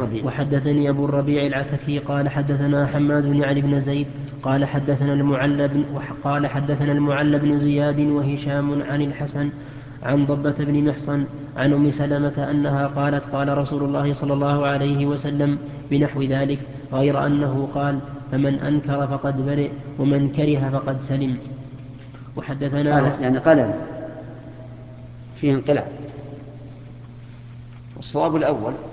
الربيع. وحدثني أبو الربيع العتكي قال حدثنا حماد بن علي بن زيد قال حدثنا المعلى بن زياد وهشام عن الحسن عن ضبة بن محصن عن أم سلمة أنها قالت قال رسول الله صلى الله عليه وسلم بنحو ذلك، غير أنه قال: فمن أنكر فقد برئ، ومن كره فقد سلم. وحدثنا يعني قال فيه انقلاب. والصواب الأول